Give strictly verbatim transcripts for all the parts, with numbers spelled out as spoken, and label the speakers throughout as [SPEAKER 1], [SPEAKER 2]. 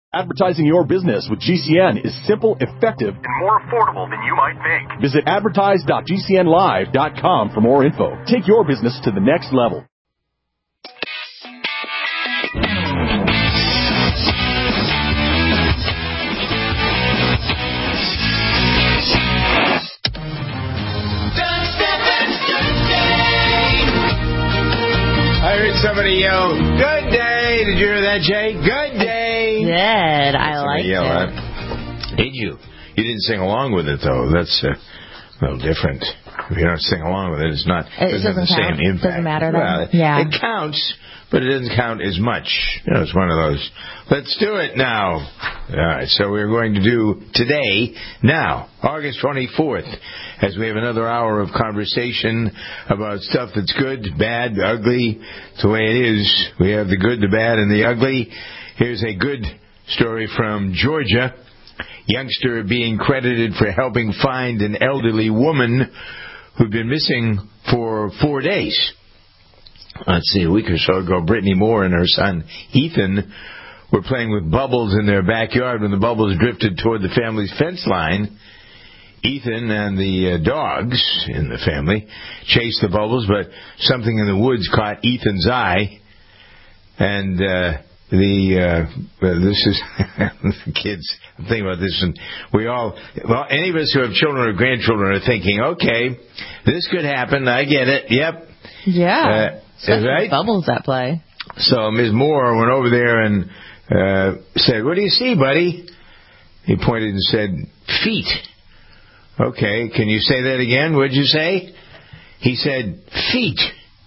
[SPEAKER 1] Advertising your business with G C N is simple, effective, and more affordable than you might think. Visit advertise dot g c n live dot com for more info. Take your business to the next level.
[SPEAKER 2] I heard somebody yell, "Good day." Did you hear that, Jay? Good day.
[SPEAKER 3] Did. I like it.
[SPEAKER 2] That. Did you? You didn't sing along with it, though. That's uh, a little different. If you don't sing along with it, it's not
[SPEAKER 3] it
[SPEAKER 2] doesn't have the
[SPEAKER 3] count.
[SPEAKER 2] same impact.
[SPEAKER 3] Doesn't matter, then.
[SPEAKER 2] Well,
[SPEAKER 3] yeah.
[SPEAKER 2] It counts, but it doesn't count as much. You know, it's one of those, let's do it now. All right, so we're going to do today, now, August twenty-fourth, as we have another hour of conversation about stuff that's good, bad, ugly. It's the way it is. We have the good, the bad, and the ugly. Here's a good story from Georgia. Youngster being credited for helping find an elderly woman who'd been missing for four days. Let's see, a week or so ago, Brittany Moore and her son Ethan were playing with bubbles in their backyard when the bubbles drifted toward the family's fence line. Ethan and the uh, dogs in the family chased the bubbles, but something in the woods caught Ethan's eye, and uh, the uh, uh, this is the kids think about this, and we all, well, any of us who have children or grandchildren are thinking, okay, this could happen. I get it. Yep.
[SPEAKER 3] Yeah.
[SPEAKER 2] Uh, right?
[SPEAKER 3] Bubbles at play.
[SPEAKER 2] So Miz Moore went over there and uh, said, "What do you see, buddy?" He pointed and said, "Feet." Okay, can you say that again? What'd you say? He said, "Feet."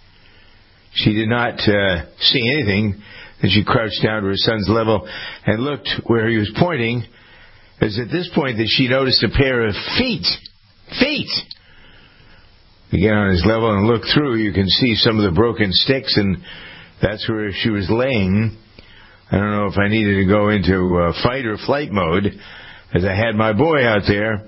[SPEAKER 2] She did not uh, see anything. Then she crouched down to her son's level and looked where he was pointing. It was at this point that she noticed a pair of feet. Feet! You get on his level and look through, you can see some of the broken sticks, and that's where she was laying. I don't know if I needed to go into uh, fight or flight mode, as I had my boy out there.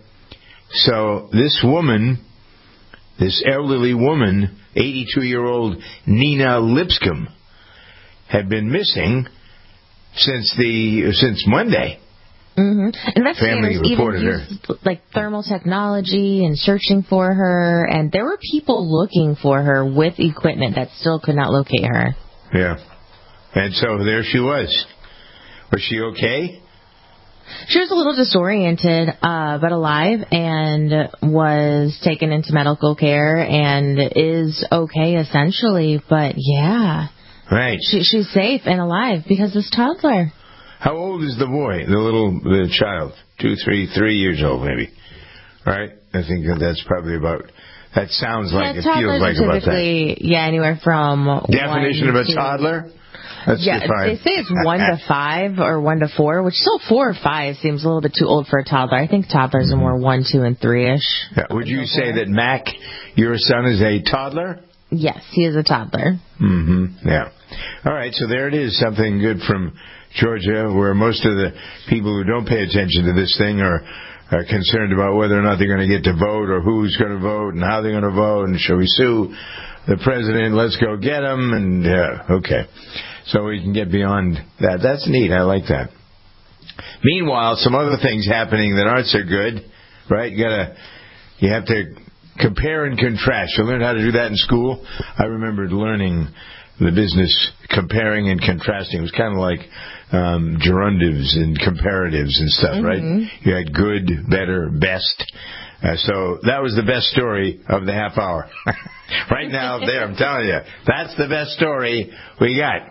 [SPEAKER 2] So this woman, this elderly woman, eighty-two-year-old Nina Lipscomb, had been missing since the since Monday.
[SPEAKER 3] Mm-hmm. Investigators even used her. like thermal technology and searching for her, and there were people looking for her with equipment that still could not locate her.
[SPEAKER 2] Yeah, and so there she was. Was she okay?
[SPEAKER 3] She was a little disoriented, uh, but alive, and was taken into medical care and is okay essentially. But yeah,
[SPEAKER 2] right.
[SPEAKER 3] She, she's safe and alive because this toddler.
[SPEAKER 2] How old is the boy, the little the child? Two, three, three years old, maybe. Right? I think that that's probably about. That sounds
[SPEAKER 3] yeah,
[SPEAKER 2] like it feels like about that.
[SPEAKER 3] Yeah, anywhere from.
[SPEAKER 2] Definition
[SPEAKER 3] one
[SPEAKER 2] of a
[SPEAKER 3] to,
[SPEAKER 2] toddler. That's
[SPEAKER 3] yeah,
[SPEAKER 2] defined.
[SPEAKER 3] They say it's one to five or one to four, which still four or five seems a little bit too old for a toddler. I think toddlers mm-hmm. are more one, two, and three-ish.
[SPEAKER 2] Yeah. Would you say that Mac, your son, is a toddler?
[SPEAKER 3] Yes, he is a toddler.
[SPEAKER 2] Mm-hmm. Yeah. All right, so there it is, something good from Georgia, where most of the people who don't pay attention to this thing are, are concerned about whether or not they're going to get to vote or who's going to vote and how they're going to vote and shall we sue the president, let's go get him, and uh, okay. So we can get beyond that. That's neat. I like that. Meanwhile, some other things happening that aren't so good, right? You gotta, you have to compare and contrast. You learn how to do that in school. I remembered learning the business comparing and contrasting. It was kind of like um, gerundives and comparatives and stuff, mm-hmm. right? You had good, better, best. Uh, so that was the best story of the half hour. Right now, there, I'm telling you, that's the best story we got.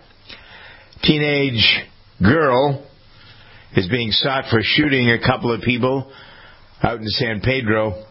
[SPEAKER 2] Teenage girl is being sought for shooting a couple of people out in San Pedro.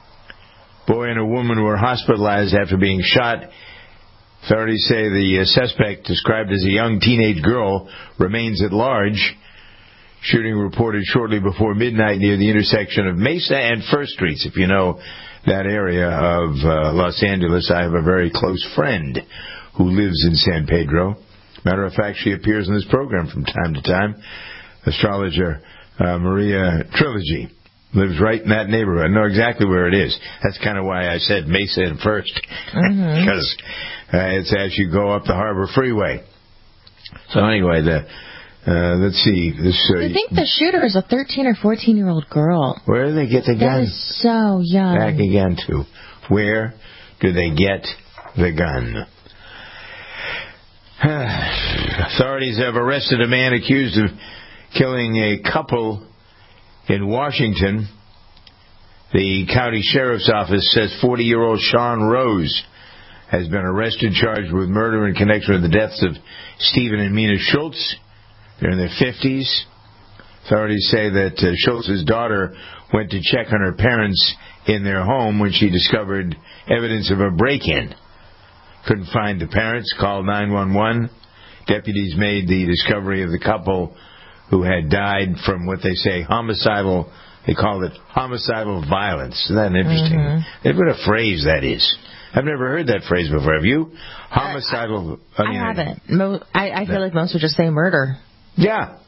[SPEAKER 2] Boy and a woman were hospitalized after being shot. Authorities say the suspect, described as a young teenage girl, remains at large. Shooting reported shortly before midnight near the intersection of Mesa and First Streets. If you know that area of uh, Los Angeles, I have a very close friend who lives in San Pedro. Matter of fact, she appears in this program from time to time. Astrologer uh, Maria Trilogy lives right in that neighborhood. I know exactly where it is. That's kind of why I said Mesa and First, mm-hmm. because uh, it's as you go up the Harbor Freeway. So anyway, the Uh, let's see. This, uh,
[SPEAKER 3] I think the shooter is a thirteen or fourteen-year-old girl.
[SPEAKER 2] Where do they get the gun?
[SPEAKER 3] That is so young.
[SPEAKER 2] Back again to where do they get the gun? Authorities have arrested a man accused of killing a couple in Washington. The county sheriff's office says forty-year-old Sean Rose has been arrested, charged with murder in connection with the deaths of Stephen and Mina Schultz. They're in their fifties. Authorities say that uh, Schultz's daughter went to check on her parents in their home when she discovered evidence of a break-in. Couldn't find the parents, called nine one one. Deputies made the discovery of the couple who had died from what they say homicidal, they call it homicidal violence. Isn't that interesting? Mm-hmm. What a phrase that is. I've never heard that phrase before. Have you? Homicidal.
[SPEAKER 3] Uh, I, I haven't. Mo- I, I feel like most would just say murder.
[SPEAKER 2] Yeah.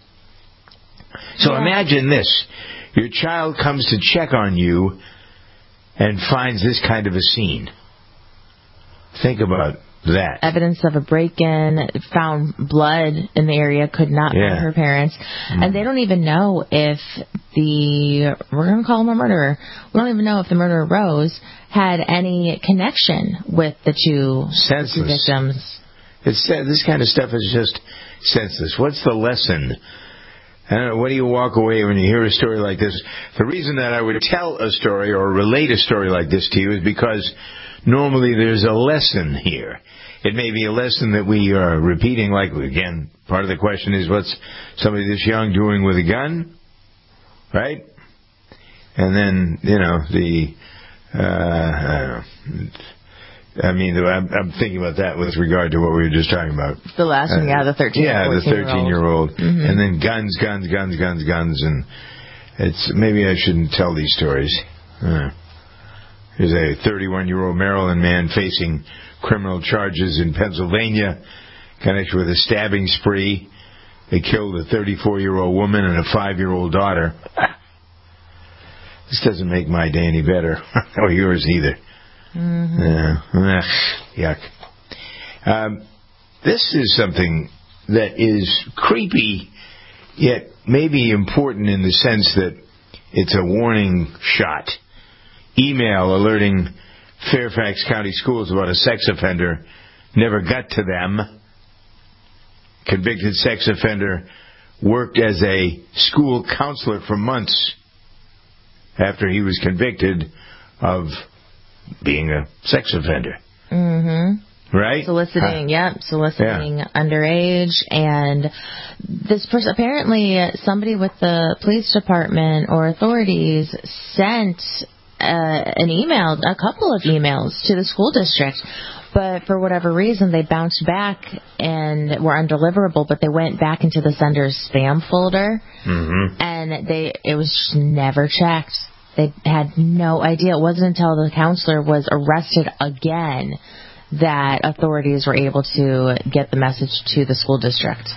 [SPEAKER 2] So yeah. Imagine this. Your child comes to check on you and finds this kind of a scene. Think about that.
[SPEAKER 3] Evidence of a break-in, found blood in the area, could not
[SPEAKER 2] yeah.
[SPEAKER 3] find her parents. Mm. And they don't even know if the, we're going to call him a murderer, we don't even know if the murderer Rose had any connection with the two, the two victims.
[SPEAKER 2] It's, this kind of stuff is just senseless. What's the lesson? I don't know, what do you walk away when you hear a story like this? The reason that I would tell a story or relate a story like this to you is because normally there's a lesson here. It may be a lesson that we are repeating, like, again, part of the question is, what's somebody this young doing with a gun? Right? And then, you know, the, uh, I don't know. I mean, I'm, I'm thinking about that with regard to what we were just talking about.
[SPEAKER 3] The last one, uh, yeah, the thirteen.
[SPEAKER 2] Yeah, the thirteen-year-old,
[SPEAKER 3] mm-hmm.
[SPEAKER 2] and then guns, guns, guns, guns, guns, and it's maybe I shouldn't tell these stories. Uh, there's a thirty-one-year-old Maryland man facing criminal charges in Pennsylvania, connected with a stabbing spree. They killed a thirty-four-year-old woman and a five-year-old daughter. This doesn't make my day any better, or yours either.
[SPEAKER 3] Mm-hmm.
[SPEAKER 2] Yeah. Ugh, yuck. Um, this is something that is creepy, yet maybe important in the sense that it's a warning shot. Email alerting Fairfax County Schools about a sex offender never got to them. Convicted sex offender worked as a school counselor for months after he was convicted of being a sex offender.
[SPEAKER 3] Mm-hmm.
[SPEAKER 2] Right?
[SPEAKER 3] Soliciting, huh. yep, soliciting yeah. underage. And this person, apparently somebody with the police department or authorities sent uh, an email, a couple of emails to the school district. But for whatever reason, they bounced back and were undeliverable, but they went back into the sender's spam folder.
[SPEAKER 2] Mm-hmm.
[SPEAKER 3] And they it was just never checked. They had no idea. It wasn't until the counselor was arrested again that authorities were able to get the message to the school district.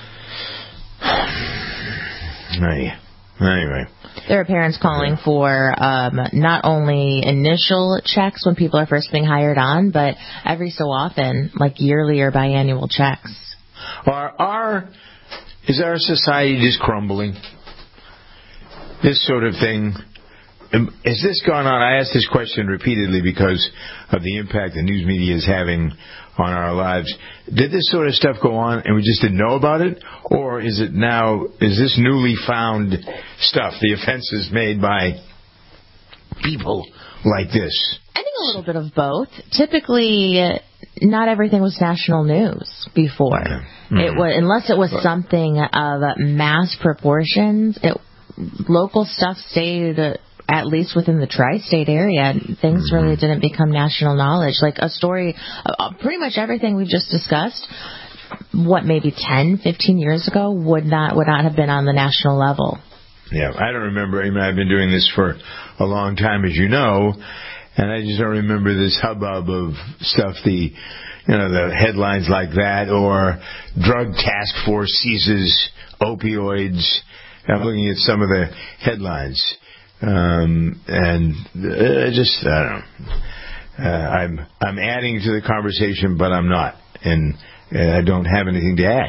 [SPEAKER 2] Anyway.
[SPEAKER 3] There are parents calling for um, not only initial checks when people are first being hired on, but every so often, like yearly or biannual checks.
[SPEAKER 2] Are our, is our society just crumbling? This sort of thing... Has this gone on? I ask this question repeatedly because of the impact the news media is having on our lives. Did this sort of stuff go on and we just didn't know about it? Or is it now, is this newly found stuff, the offenses made by people like this?
[SPEAKER 3] I think a little bit of both. Typically, not everything was national news before. Mm-hmm. It was, unless it was something of mass proportions, it, local stuff stayed... at least within the tri-state area, things mm-hmm. really didn't become national knowledge. Like a story, uh, pretty much everything we've just discussed, what, maybe ten, fifteen years ago, would not would not have been on the national level.
[SPEAKER 2] Yeah, I don't remember. I mean, I've been doing this for a long time, as you know, and I just don't remember this hubbub of stuff, the, you know, the headlines like that, or drug task force seizes opioids. I'm looking at some of the headlines. Um, and uh, just, I don't know, uh, I'm, I'm adding to the conversation, but I'm not, and uh, I don't have anything to add.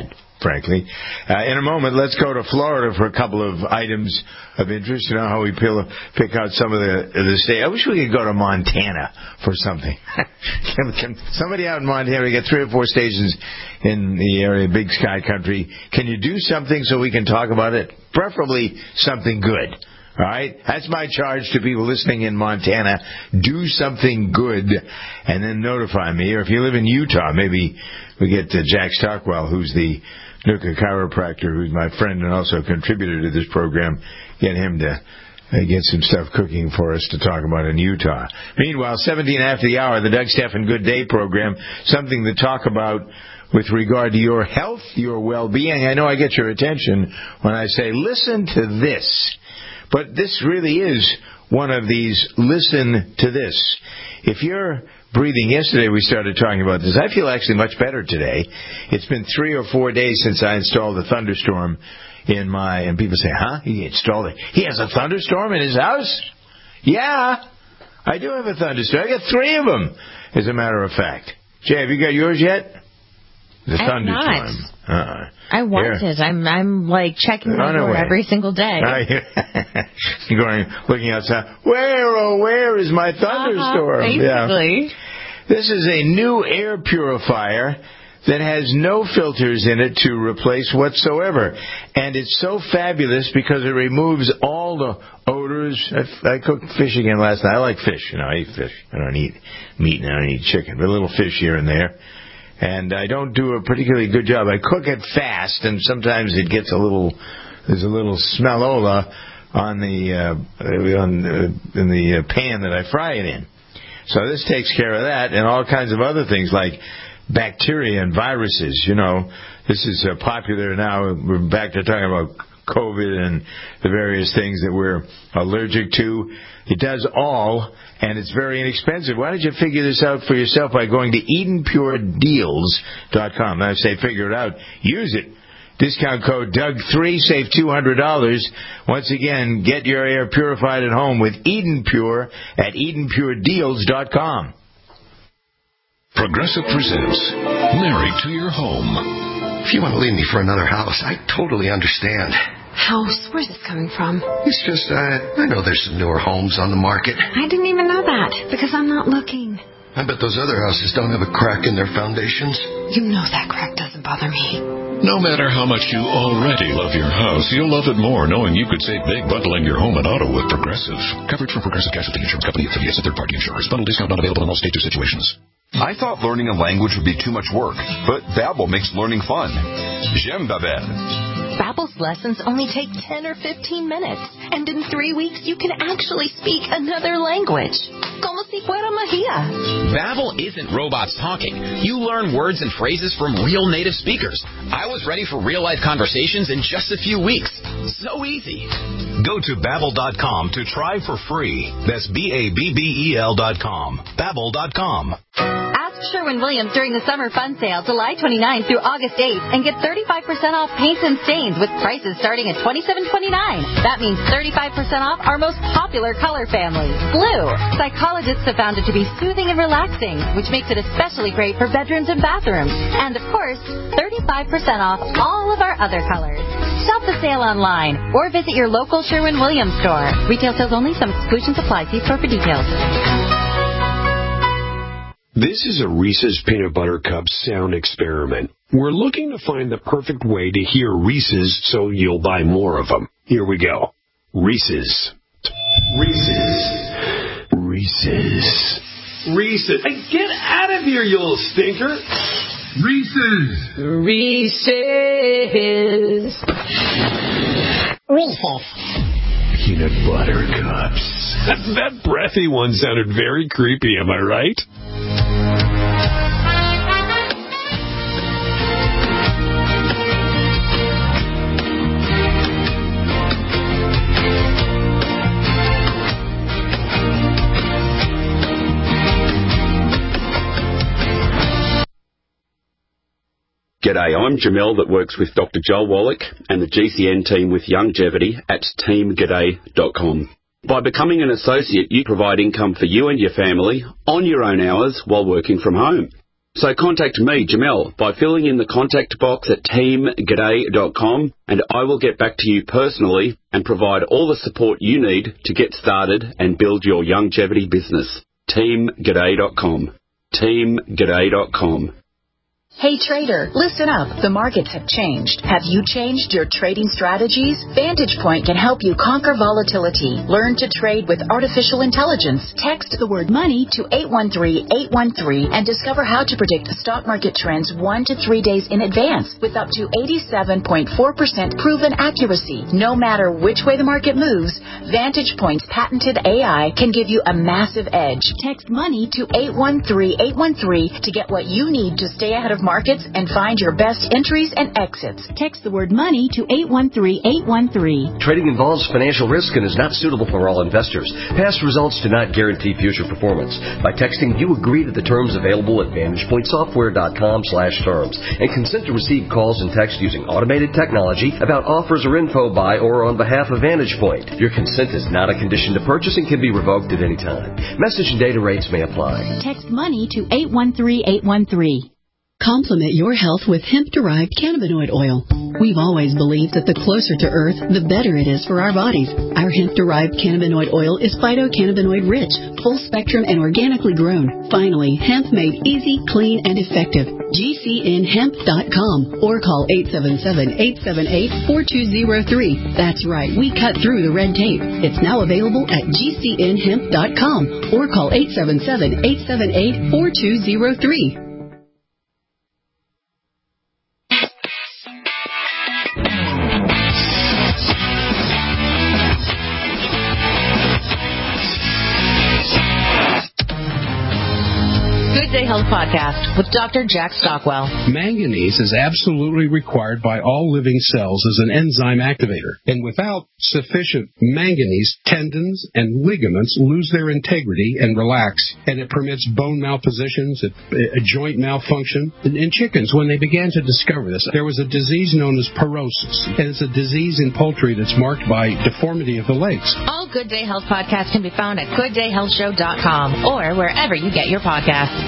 [SPEAKER 2] frankly. Uh, in a moment, let's go to Florida for a couple of items of interest. You know how we peel, pick out some of the the state. I wish we could go to Montana for something. can, can somebody out in Montana, we get three or four stations in the area, Big Sky Country. Can you do something so we can talk about it? Preferably something good. All right? That's my charge to people listening in Montana. Do something good and then notify me. Or if you live in Utah, maybe we get uh, Jack Stockwell, who's the Nuka chiropractor, who's my friend and also a contributor to this program. Get him to uh, get some stuff cooking for us to talk about in Utah. Meanwhile, seventeen after the hour, the Doug Stephan Good Day program, something to talk about with regard to your health, your well-being. I know I get your attention when I say, listen to this. But this really is one of these, listen to this. If you're breathing, yesterday we started talking about this. I feel actually much better today. It's been three or four days since I installed a thunderstorm in my, and people say, huh? He installed it. He has a thunderstorm in his house? Yeah, I do have a thunderstorm. I got three of them, as a matter of fact. Jay, have you got yours yet? The
[SPEAKER 3] I
[SPEAKER 2] thunderstorm.
[SPEAKER 3] Not.
[SPEAKER 2] Uh,
[SPEAKER 3] I want
[SPEAKER 2] here.
[SPEAKER 3] it. I'm I'm like checking my door every single day.
[SPEAKER 2] You're going, looking outside. Where, oh, where is my thunderstorm?
[SPEAKER 3] Uh-huh, basically.
[SPEAKER 2] Yeah. This is a new air purifier that has no filters in it to replace whatsoever. And it's so fabulous because it removes all the odors. I, I cooked fish again last night. I like fish. You know, I eat fish. I don't eat meat and I don't eat chicken, but a little fish here and there. And I don't do a particularly good job. I cook it fast, and sometimes it gets a little, there's a little smellola on the, uh, on the, in the pan that I fry it in. So this takes care of that and all kinds of other things like bacteria and viruses. You know, this is uh, popular now. We're back to talking about COVID and the various things that we're allergic to. It does all, and it's very inexpensive. Why don't you figure this out for yourself by going to Eden Pure Deals dot com? I say figure it out. Use it. Discount code Doug three, save two hundred dollars. Once again, get your air purified at home with Eden Pure at Eden Pure Deals dot com.
[SPEAKER 4] Progressive presents Married to Your Home.
[SPEAKER 5] If you want to leave me for another house, I totally understand.
[SPEAKER 6] House? Where's this coming from?
[SPEAKER 5] It's just, uh, I know there's some newer homes on the market.
[SPEAKER 6] I didn't even know that, because I'm not looking.
[SPEAKER 5] I bet those other houses don't have a crack in their foundations.
[SPEAKER 6] You know that crack doesn't bother me.
[SPEAKER 4] No matter how much you already love your house, you'll love it more knowing you could save big bundling your home and auto with Progressive. Coverage from Progressive Casualty Insurance Company, affiliates, and third-party insurers. Bundle discount not available in all states or situations.
[SPEAKER 7] I thought learning a language would be too much work, but Babbel makes learning fun. J'aime Babbel.
[SPEAKER 8] Babbel's lessons only take ten or fifteen minutes, and in three weeks you can actually speak another language. Como si fuera magia.
[SPEAKER 9] Babbel isn't robots talking. You learn words and phrases from real native speakers. I was ready for real-life conversations in just a few weeks. So easy.
[SPEAKER 10] Go to Babbel dot com to try for free. That's B A B B E L dot com. Babbel dot com.
[SPEAKER 11] Ask Sherwin-Williams during the summer fun sale July twenty-ninth through August eighth and get thirty-five percent off paints and stains with prices starting at twenty-seven twenty-nine. That means thirty-five percent off our most popular color family, blue. Psychologists have found it to be soothing and relaxing, which makes it especially great for bedrooms and bathrooms. And, of course, thirty-five percent off all of our other colors. Shop the sale online or visit your local Sherwin-Williams store. Retail sales only. Some exclusions apply. See store for details.
[SPEAKER 12] This is a Reese's Peanut Butter Cup sound experiment. We're looking to find the perfect way to hear Reese's so you'll buy more of them. Here we go. Reese's. Reese's. Reese's. Reese's. Hey, get out of here, you little stinker. Reese's.
[SPEAKER 8] Reese's.
[SPEAKER 12] Reese's. Peanut Butter Cups. That breathy one sounded very creepy, am I right?
[SPEAKER 13] G'day, I'm Jamel that works with Doctor Joel Wallach and the G C N team with Longevity at team g'day dot com. By becoming an associate, you provide income for you and your family on your own hours while working from home. So contact me, Jamel, by filling in the contact box at team g'day dot com, and I will get back to you personally and provide all the support you need to get started and build your longevity business. team g'day dot com. team g'day dot com.
[SPEAKER 14] Hey trader, listen up. The markets have changed. Have you changed your trading strategies? Vantage Point can help you conquer volatility. Learn to trade with artificial intelligence. Text the word money to eight one three, eight one three and discover how to predict stock market trends one to three days in advance with up to eighty-seven point four percent proven accuracy. No matter which way the market moves, Vantage Point's patented A I can give you a massive edge. Text money to eight one three, eight one three to get what you need to stay ahead of markets and find your best entries and exits. Text the word money to eight one three, eight one three.
[SPEAKER 15] Trading involves financial risk and is not suitable for all investors. Past results do not guarantee future performance. By texting, you agree to the terms available at vantage point software dot com slash terms and consent to receive calls and text using automated technology about offers or info by or on behalf of Vantage Point. Your consent is not a condition to purchase and can be revoked at any time. Message and data rates may apply.
[SPEAKER 14] Text money to eight one three, eight one three.
[SPEAKER 16] Complement your health with hemp-derived cannabinoid oil. We've always believed that the closer to Earth, the better it is for our bodies. Our hemp-derived cannabinoid oil is phytocannabinoid rich, full spectrum, and organically grown. Finally, hemp made easy, clean, and effective. G C N hemp dot com or call eight seven seven, eight seven eight, four two zero three. That's right, we cut through the red tape. It's now available at G C N hemp dot com or call eight seven seven, eight seven eight, four two zero three.
[SPEAKER 3] Good Day Health Podcast with Doctor Jack Stockwell.
[SPEAKER 17] Manganese is absolutely required by all living cells as an enzyme activator. And without sufficient manganese, tendons and ligaments lose their integrity and relax. And it permits bone malpositions, a joint malfunction. In chickens, when they began to discover this, there was a disease known as porosis. And it's a disease in poultry that's marked by deformity of the legs.
[SPEAKER 3] All Good Day Health podcasts can be found at good day health show dot com or wherever you get your podcasts.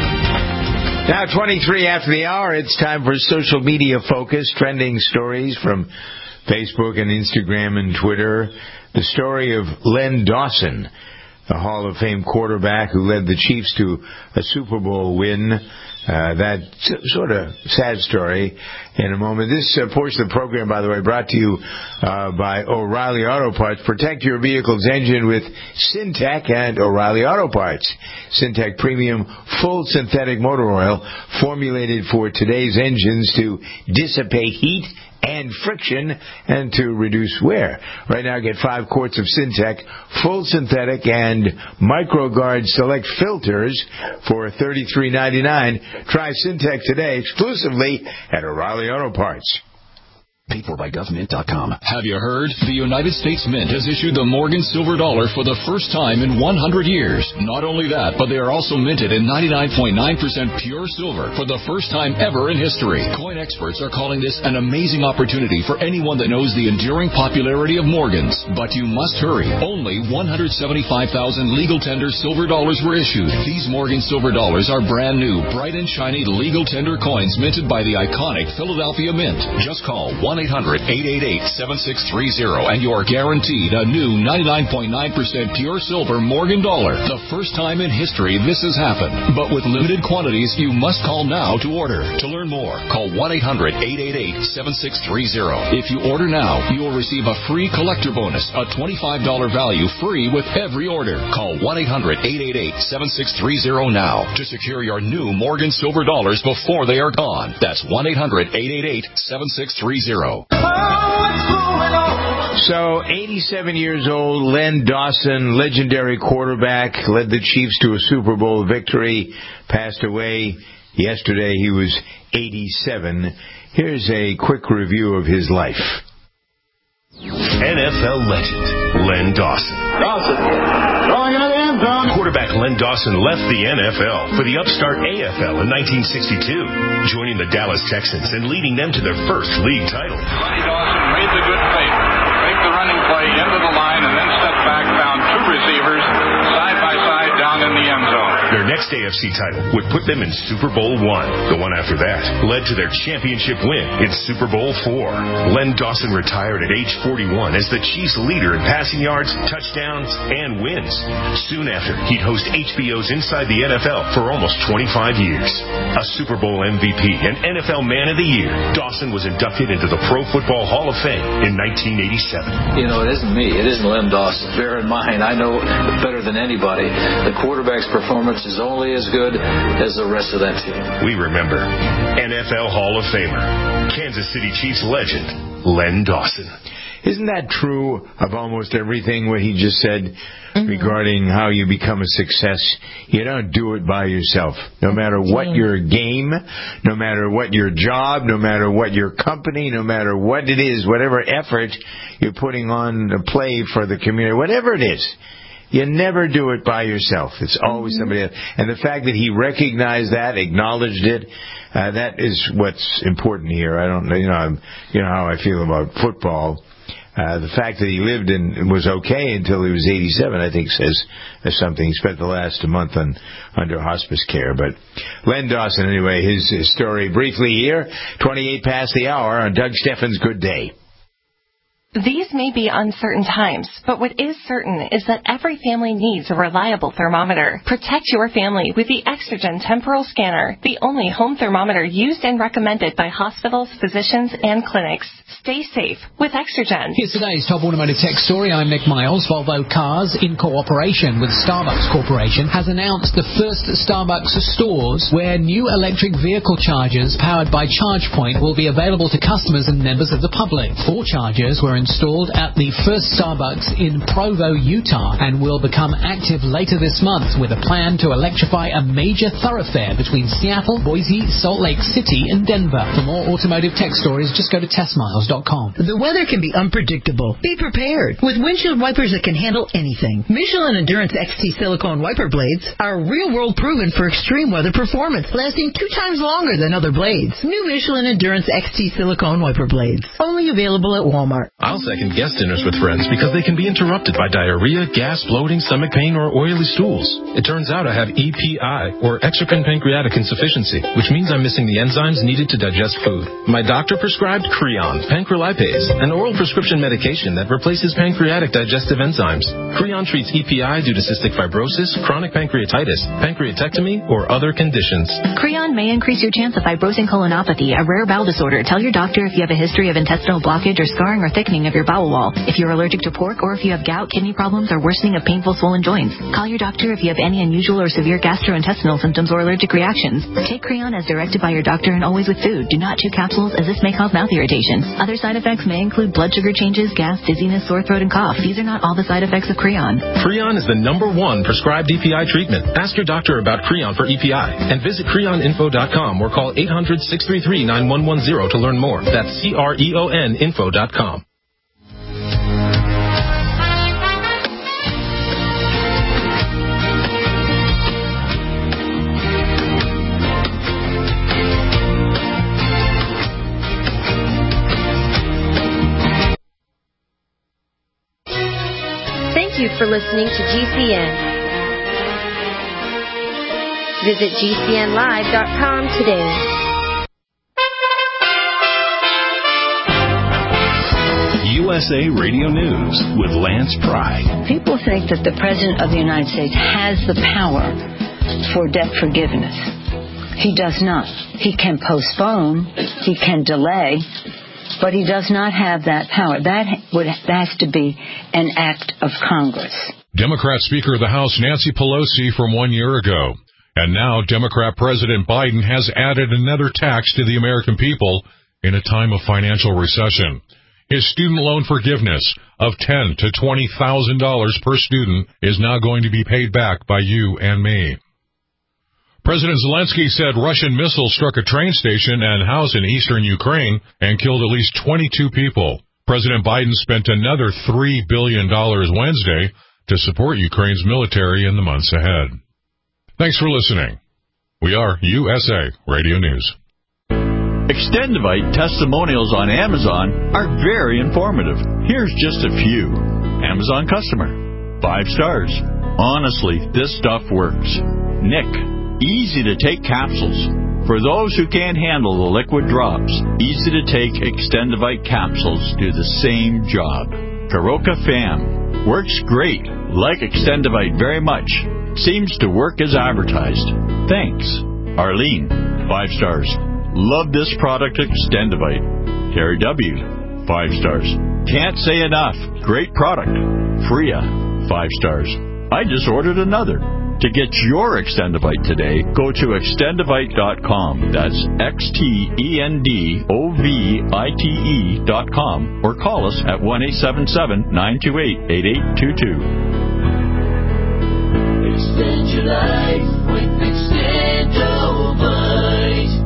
[SPEAKER 2] Now, twenty-three after the hour, it's time for social media focus, trending stories from Facebook and Instagram and Twitter. The story of Len Dawson, the Hall of Fame quarterback who led the Chiefs to a Super Bowl win. Uh, that sort of sad story in a moment. This uh, portion of the program, by the way, brought to you uh, by O'Reilly Auto Parts. Protect your vehicle's engine with Syntec and O'Reilly Auto Parts. Syntec Premium Full Synthetic Motor Oil, formulated for today's engines to dissipate heat and friction and to reduce wear. Right now, get five quarts of Syntec Full Synthetic and MicroGuard Select filters for thirty-three ninety-nine. Try Syntec today exclusively at O'Reilly Auto Parts.
[SPEAKER 18] Paid for by gov mint dot com.
[SPEAKER 4] Have you heard? The United States Mint has issued the Morgan Silver Dollar for the first time in one hundred years. Not only that, but they are also minted in ninety-nine point nine percent pure silver for the first time ever in history. Coin experts are calling this an amazing opportunity for anyone that knows the enduring popularity of Morgans. But you must hurry. Only one hundred seventy-five thousand legal tender silver dollars were issued. These Morgan Silver Dollars are brand new, bright and shiny legal tender coins minted by the iconic Philadelphia Mint. Just call one eight hundred, eight eight eight, seven six three zero and you're guaranteed a new ninety-nine point nine percent pure silver Morgan dollar. The first time in history this has happened. But with limited quantities, you must call now to order. To learn more, call one eight hundred, eight eight eight, seven six three zero. If you order now, you will receive a free collector bonus, a twenty-five dollars value free with every order. Call one eight hundred, eight eight eight, seven six three zero now to secure your new Morgan Silver Dollars before they are gone. That's one eight hundred, eight eight eight, seven six three zero.
[SPEAKER 2] So, eighty-seven years old, Len Dawson, legendary quarterback, led the Chiefs to a Super Bowl victory, passed away yesterday. He was eighty-seven. Here's a quick review of his life.
[SPEAKER 19] N F L legend, Len Dawson.
[SPEAKER 20] Dawson, throwing into the end zone.
[SPEAKER 19] Quarterback Len Dawson left the N F L for the upstart A F L in nineteen sixty-two, joining the Dallas Texans and leading them to their first league title.
[SPEAKER 20] Lenny Dawson made the good fake, faked the running play into the line, and then stepped back, found two receivers side by side down in the end zone.
[SPEAKER 19] Their next next A F C title would put them in Super Bowl one. The one after that led to their championship win in Super Bowl four. Len Dawson retired at age forty-one as the Chiefs' leader in passing yards, touchdowns, and wins. Soon after, he'd host H B O's Inside the N F L for almost twenty-five years. A Super Bowl M V P and N F L Man of the Year, Dawson was inducted into the Pro Football Hall of Fame in nineteen eighty-seven.
[SPEAKER 21] You know, it isn't me. It isn't Len Dawson. Bear in mind, I know better than anybody. The quarterback's performance is only as good as the rest of that team.
[SPEAKER 19] We remember N F L Hall of Famer, Kansas City Chiefs legend, Len Dawson.
[SPEAKER 2] Isn't that true of almost everything what he just said mm-hmm. regarding how you become a success? You don't do it by yourself. No matter what mm-hmm. your game, no matter what your job, no matter what your company, no matter what it is, whatever effort you're putting on to play for the community, whatever it is, you never do it by yourself. It's always mm-hmm. somebody else. And the fact that he recognized that, acknowledged it, uh, that is what's important here. I don't know, you know, I'm, you know how I feel about football. Uh, the fact that he lived and was okay until he was eighty-seven, I think, says something. He spent the last month on under hospice care. But Len Dawson, anyway, his, his story briefly here, twenty-eight past the hour on Doug Steffens' Good Day.
[SPEAKER 22] These may be uncertain times, but what is certain is that every family needs a reliable thermometer. Protect your family with the Extragen Temporal Scanner, the only home thermometer used and recommended by hospitals, physicians, and clinics. Stay safe with Extragen.
[SPEAKER 23] Here's today's top automotive tech story. I'm Nick Miles. Volvo Cars, in cooperation with Starbucks Corporation, has announced the first Starbucks stores where new electric vehicle chargers powered by ChargePoint will be available to customers and members of the public. Four chargers were installed at the first Starbucks in Provo, Utah, and will become active later this month with a plan to electrify a major thoroughfare between Seattle, Boise, Salt Lake City, and Denver. For more automotive tech stories, just go to test miles dot com.
[SPEAKER 24] The weather can be unpredictable. Be prepared with windshield wipers that can handle anything. Michelin Endurance X T silicone wiper blades are real-world proven for extreme weather performance, lasting two times longer than other blades. New Michelin Endurance X T silicone wiper blades, only available at Walmart.
[SPEAKER 25] I'll second guest dinners with friends because they can be interrupted by diarrhea, gas, bloating, stomach pain, or oily stools. It turns out I have E P I, or exocrine pancreatic insufficiency, which means I'm missing the enzymes needed to digest food. My doctor prescribed Creon, pancrelipase, an oral prescription medication that replaces pancreatic digestive enzymes. Creon treats E P I due to cystic fibrosis, chronic pancreatitis, pancreatectomy, or other conditions.
[SPEAKER 26] Creon may increase your chance of fibrosing colonopathy, a rare bowel disorder. Tell your doctor if you have a history of intestinal blockage or scarring or thickening of your bowel wall, if you're allergic to pork, or if you have gout, kidney problems, or worsening of painful swollen joints. Call your doctor if you have any unusual or severe gastrointestinal symptoms or allergic reactions. Take Creon as directed by your doctor and always with food. Do not chew capsules, as this may cause mouth irritation. Other side effects may include blood sugar changes, gas, dizziness, sore throat, and cough. These are not all the side effects of Creon.
[SPEAKER 25] Creon is the number one prescribed E P I treatment. Ask your doctor about Creon for E P I and visit creon info dot com or call eight hundred, six three three, nine one one zero to learn more. That's C R E O N info dot com.
[SPEAKER 27] Thank you for listening to G C N. Visit G C N live dot com today.
[SPEAKER 19] U S A Radio News with Lance Pride.
[SPEAKER 28] People think that the President of the United States has the power for debt forgiveness. He does not. He can postpone, he can delay, but he does not have that power. That would that has to be an act of Congress.
[SPEAKER 29] Democrat Speaker of the House Nancy Pelosi from one year ago. And now Democrat President Biden has added another tax to the American people in a time of financial recession. His student loan forgiveness of ten thousand to twenty thousand dollars per student is now going to be paid back by you and me. President Zelensky said Russian missiles struck a train station and house in eastern Ukraine and killed at least twenty-two people. President Biden spent another three billion dollars Wednesday to support Ukraine's military in the months ahead. Thanks for listening. We are U S A Radio News.
[SPEAKER 30] Extendivite testimonials on Amazon are very informative. Here's just a few. Amazon customer. Five stars. Honestly, this stuff works. Nick. easy-to-take capsules. For those who can't handle the liquid drops, easy-to-take Extendivite capsules do the same job. Karoka Fam works great. Like Extendivite very much. Seems to work as advertised. Thanks. Arlene, five stars. Love this product, Extendivite. Terry W, five stars. Can't say enough. Great product. Freya, five stars. I just ordered another. To get your Extendivite today, go to extendivite dot com. That's X T E N D O V I T E dot com. Or call us at one eight seven seven, nine two eight, eight eight two two.
[SPEAKER 1] Extend your life with Extendovite.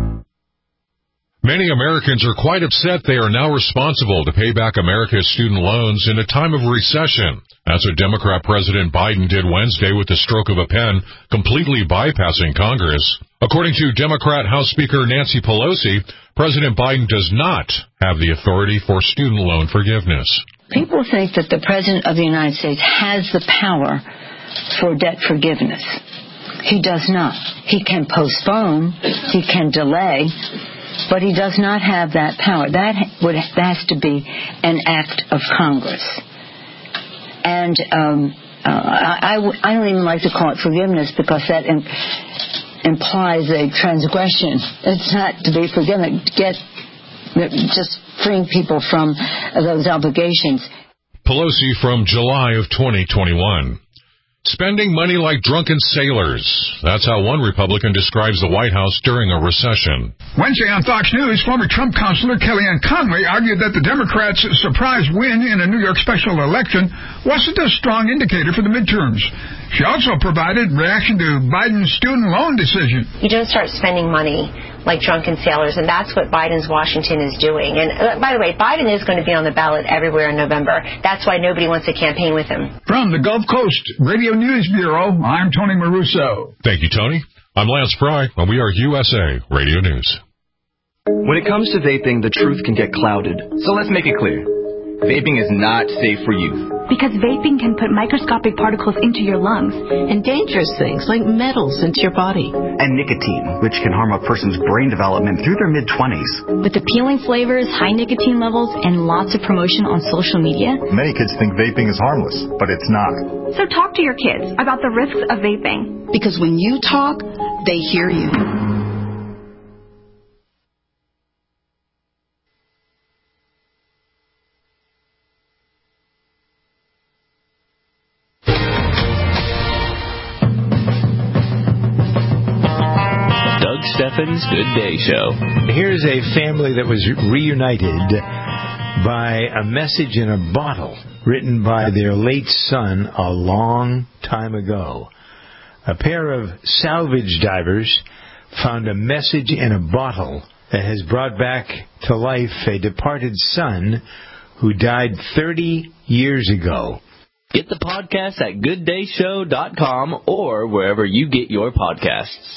[SPEAKER 29] Many Americans are quite upset they are now responsible to pay back America's student loans in a time of recession. That's what Democrat President Biden did Wednesday with the stroke of a pen, completely bypassing Congress. According to Democrat House Speaker Nancy Pelosi, President Biden does not have the authority for student loan forgiveness.
[SPEAKER 28] People think that the President of the United States has the power for debt forgiveness. He does not. He can postpone, he can delay, but he does not have that power. That would that has to be an act of Congress. And um, uh, I, I, I don't even like to call it forgiveness because that im- implies a transgression. It's not to be forgiven. Get just freeing people from those obligations.
[SPEAKER 29] Pelosi from July of twenty twenty-one. Spending money like drunken sailors. That's how one Republican describes the White House during a recession.
[SPEAKER 5] Wednesday on Fox News, former Trump counselor Kellyanne Conway argued that the Democrats' surprise win in a New York special election wasn't a strong indicator for the midterms. She also provided reaction to Biden's student loan decision.
[SPEAKER 6] You don't start spending money like drunken sailors, and that's what Biden's Washington is doing. And uh, by the way, Biden is going to be on the ballot everywhere in November. That's why nobody wants to campaign with him.
[SPEAKER 5] From the Gulf Coast Radio News Bureau, I'm Tony Maruso.
[SPEAKER 29] Thank you, Tony. I'm Lance Fry, and we are U S A Radio News.
[SPEAKER 7] When it comes to vaping, the truth can get clouded. So let's make it clear. Vaping is not safe for youth.
[SPEAKER 8] Because vaping can put microscopic particles into your lungs.
[SPEAKER 9] And dangerous things like metals into your body.
[SPEAKER 7] And nicotine, which can harm a person's brain development through their mid-twenties.
[SPEAKER 8] With appealing flavors, high nicotine levels, and lots of promotion on social media.
[SPEAKER 10] Many kids think vaping is harmless, but it's not.
[SPEAKER 8] So talk to your kids about the risks of vaping.
[SPEAKER 9] Because when you talk, they hear you.
[SPEAKER 11] Steffen's Good Day Show.
[SPEAKER 2] Here's a family that was reunited by a message in a bottle written by their late son a long time ago. A pair of salvage divers found a message in a bottle that has brought back to life a departed son who died thirty years ago.
[SPEAKER 11] Get the podcast at good day show dot com or wherever you get your podcasts.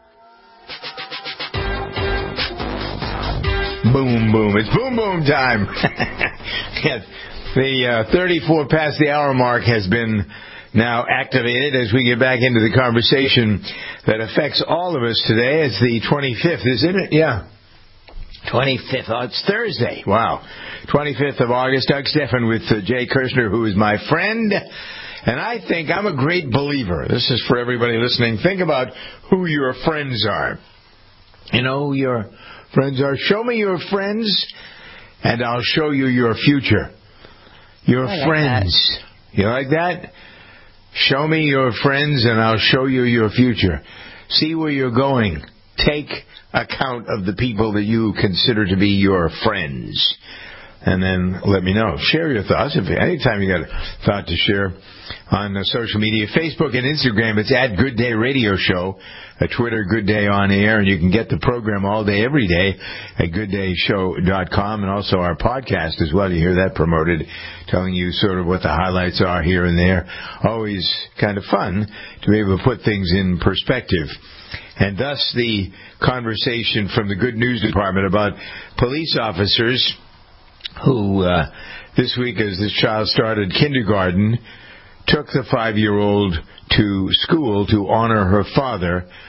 [SPEAKER 2] Boom, boom. It's boom, boom time. Yeah, the uh, thirty-four past the hour mark has been now activated as we get back into the conversation that affects all of us today. It's the twenty-fifth, isn't it? Yeah. twenty-fifth. Oh, it's Thursday. Wow. twenty-fifth of August. Doug Steffen with uh, Jay Kirshner, who is my friend. And I think I'm a great believer. This is for everybody listening. Think about who your friends are. You know who your friends are? Show me your friends, and I'll show you your future. Your
[SPEAKER 3] I like
[SPEAKER 2] friends. That. You like that? Show me your friends, and I'll show you your future. See where you're going. Take account of the people that you consider to be your friends. And then let me know. Share your thoughts. If anytime you got a thought to share on uh, social media, Facebook and Instagram, it's at Good Day Radio Show. Uh, Twitter, Good Day On Air, and you can get the program all day, every day at good day show dot com, and also our podcast as well. You hear that promoted, telling you sort of what the highlights are here and there. Always kind of fun to be able to put things in perspective. And thus the conversation from the Good News Department about police officers who, uh, this week as this child started kindergarten, took the five-year-old to school to honor her father,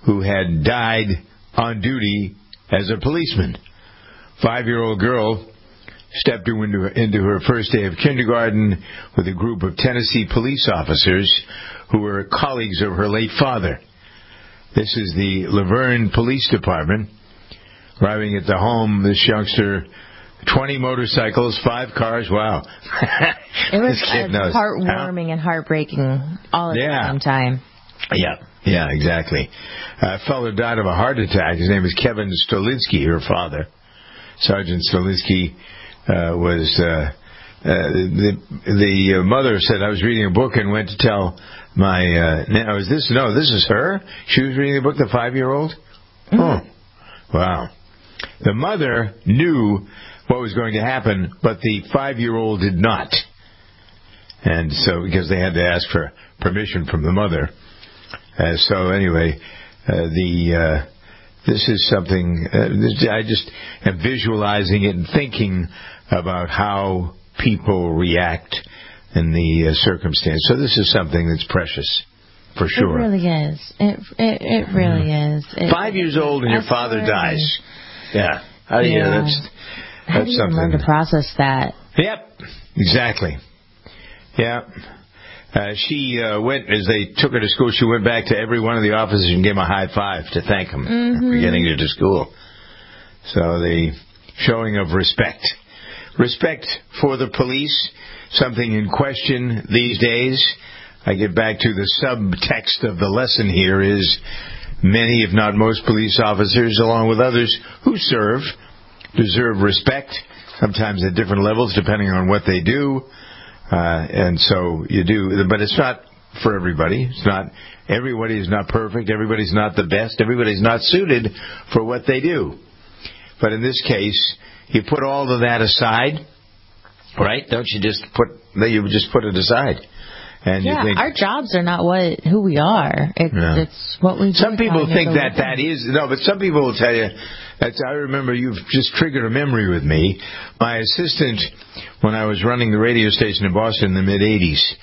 [SPEAKER 2] who had died on duty as a policeman. Five-year-old girl stepped into, into her first day of kindergarten with a group of Tennessee police officers who were colleagues of her late father. This is the Laverne Police Department. Arriving at the home, this youngster, twenty motorcycles, five cars. Wow.
[SPEAKER 3] It was uh, heartwarming huh? and heartbreaking all at
[SPEAKER 2] yeah.
[SPEAKER 3] the same time.
[SPEAKER 2] Yeah, yeah, exactly. A fellow died of a heart attack. His name was Kevin Stolinsky, her father. Sergeant Stolinsky uh, was... Uh, uh, the the mother said, I was reading a book and went to tell my... Uh, now, is this... No, this is her? She was reading the book, the five-year-old? Mm-hmm. Oh, wow. The mother knew what was going to happen, but the five-year-old did not. And so, because they had to ask for permission from the mother. Uh, so, anyway, uh, the uh, this is something, uh, this, I just am visualizing it and thinking about how people react in the uh, circumstance. So this is something that's precious, for sure.
[SPEAKER 3] It really is. It it, it really mm. is. It,
[SPEAKER 2] Five years old and your father dies. Yeah. How do you,
[SPEAKER 3] yeah.
[SPEAKER 2] that's, that's
[SPEAKER 3] How do you
[SPEAKER 2] something.
[SPEAKER 3] learn to process that?
[SPEAKER 2] Yep. Exactly. Yeah. Uh, she uh, went, as they took her to school, she went back to every one of the officers and gave them a high five to thank them
[SPEAKER 3] mm-hmm.
[SPEAKER 2] for getting her to school. So the showing of respect. Respect for the police, something in question these days. I get back to the subtext of the lesson here is many, if not most, police officers, along with others who serve, deserve respect, sometimes at different levels depending on what they do. Uh, and so you do, but it's not for everybody. It's not, everybody is not perfect. Everybody's not the best. Everybody's not suited for what they do. But in this case, you put all of that aside, right? Don't you just put, you just put it aside. And
[SPEAKER 3] yeah,
[SPEAKER 2] you think,
[SPEAKER 3] our jobs are not what who we are. It's, yeah. it's what we do.
[SPEAKER 2] Some people think that that is, no, but some people will tell you, that's, I remember you've just triggered a memory with me. My assistant, when I was running the radio station in Boston in the mid-eighties,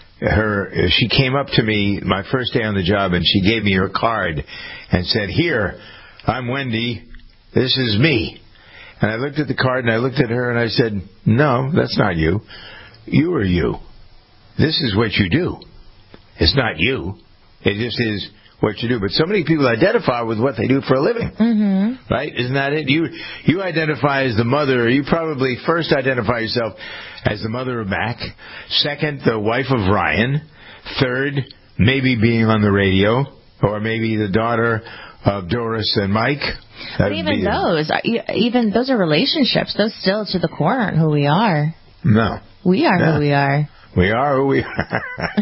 [SPEAKER 2] her, she came up to me my first day on the job and she gave me her card and said, here, I'm Wendy, this is me. And I looked at the card and I looked at her and I said, no, that's not you. You are you. This is what you do. It's not you. It just is what you do. But so many people identify with what they do for a living.
[SPEAKER 3] Mm-hmm.
[SPEAKER 2] Right? Isn't that it? You you identify as the mother. You probably first identify yourself as the mother of Mac. Second, the wife of Ryan. Third, maybe being on the radio. Or maybe the daughter of Doris and Mike.
[SPEAKER 3] But even those, even those are relationships. Those still to the core aren't who we are.
[SPEAKER 2] No.
[SPEAKER 3] We are
[SPEAKER 2] no.
[SPEAKER 3] who we are.
[SPEAKER 2] We are who we are.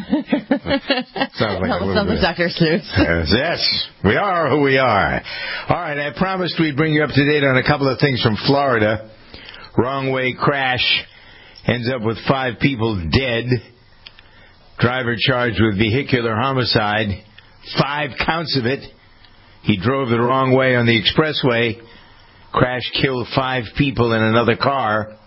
[SPEAKER 2] Sounds like
[SPEAKER 3] no, sounds like Doctor Seuss.
[SPEAKER 2] Yes, yes, we are who we are. All right, I promised we'd bring you up to date on a couple of things from Florida. Wrong way crash ends up with five people dead. Driver charged with vehicular homicide. Five counts of it. He drove the wrong way on the expressway. Crash killed five people in another car.